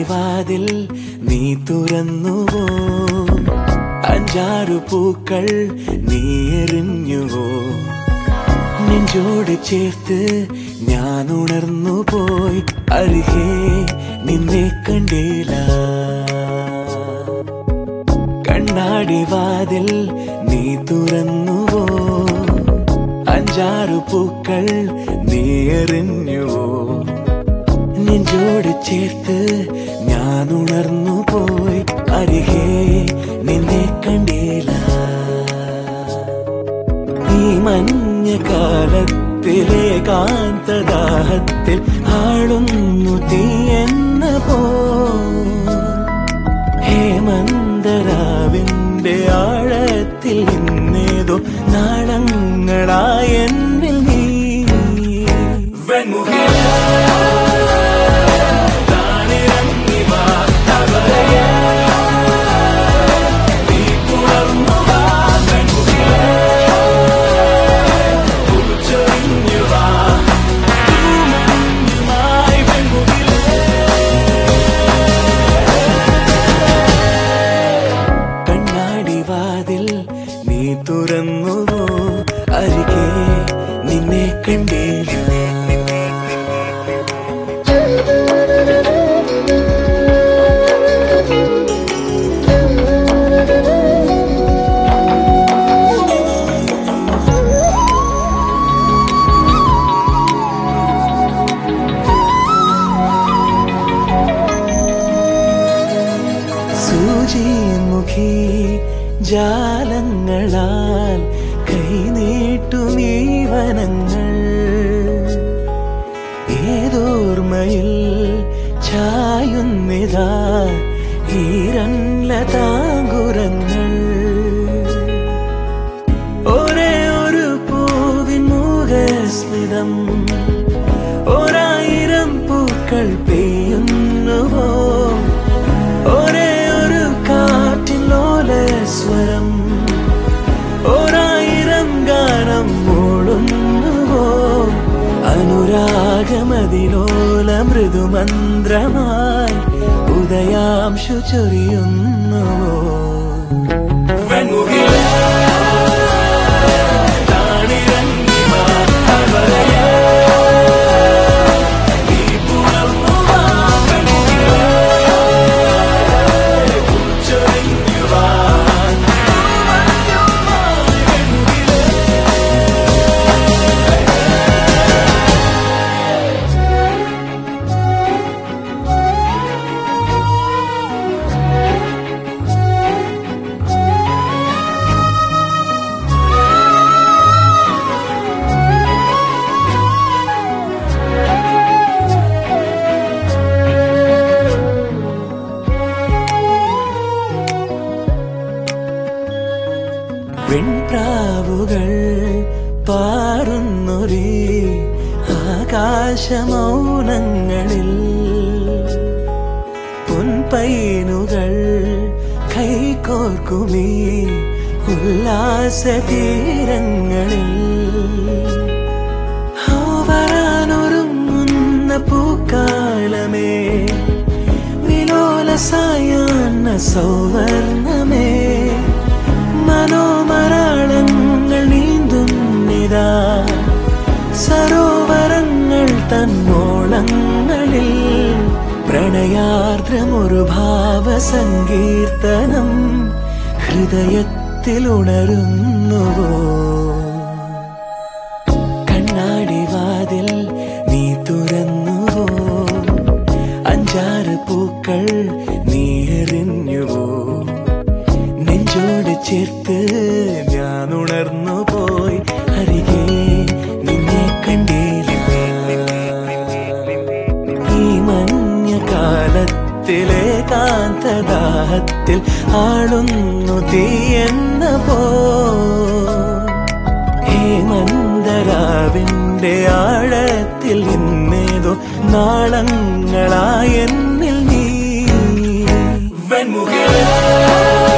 വാതിൽ നീ തുറന്നുവോ, അഞ്ചാറു പൂക്കൾ നീ എറിഞ്ഞുവോ, നെഞ്ചോട് ചേർത്ത് ഞാൻ ഉണർന്നു പോയി, അരികെ നിന്നെ കണ്ടില്ല. കണ്ണാടി വാതിൽ നീ തുറന്നുവോ, അഞ്ചാറു പൂക്കൾ നീ എറിഞ്ഞുവോ, നെഞ്ചോട് ചേർത്ത് ഞാൻ ഉണർന്നു പോയി, അരികെ നിന്നെ കണ്ടില്ല. ഈ മഞ്ഞക്കാലത്തിലെ കാന്തദാഹത്തിൽ ആളുന്നു തീയെന്ന പോ, ഹേമന്തരാവിന്റെ ആഴത്തിൽ ഇന്നേതോ നാളങ്ങളായെന്നിൽ നീ നീ തുറന്നുവോ, അരികെ നിന്നെ കണ്ടില്ല. സൂചിമുഖി ജാലങ്ങളാൽ കൈനീട്ടുമീ വനങ്ങൾ, ഏതോർമ്മയിൽ ചായുന്നിതാ ഈരൻലതാങ്കുരങ്ങൾ. ഒരേ ഒരു പൂവിൻ മുഖസ്മിതം, ഒരായിരം പൂക്കൾ പെയ്യുന്നുവോ, ഒരേ ഒരു കാറ്റിലോലസ്വരം, ഒരായിരം ഗാനം മൂളുന്നുവോ, അനുരാഗമതിലോല മൃദുമന്ത്രമായി ഉദയാംശു ചൊരിയുന്നുവോ. വെൺപ്രാവുകൾ പാറുന്നൊരേ ആകാശമൗനങ്ങളിൽ, പൊൻപൈനുകൾ കൈകോർക്കുമീ ഉല്ലാസതീരങ്ങളിൽ, വരാനൊരുങ്ങുന്ന പൂക്കാലമേ, വിലോല സായാഹ്ന സൗവർണമേ, മനോമരാളങ്ങൾ നീന്തുന്നിതാ സരോവരങ്ങൾ തന്നോളങ്ങളിൽ, പ്രണയാർദ്രമൊരു ഭാവസങ്കീർത്തനം ഹൃദയത്തിലുണരുന്നുവോ. കണ്ണാടി വാതിൽ നീ തുറന്നുവോ, അഞ്ചാറ് പൂക്കൾ നീ എറിഞ്ഞുവോ, നെഞ്ചോട് ചേർത്ത് ഞാൻ ഉണർന്നു പോയി, അരികെ നിന്നെ കണ്ടില്ല. ഈ മഞ്ഞക്കാലത്തിലെ കാന്തദാഹത്തിൽ ആളുന്നു തീയെന്ന പോ, ഹേമന്തരാവിന്റെ ആഴത്തിൽ ഇന്നേതോ നാളങ്ങളായെന്നിൽ നീ.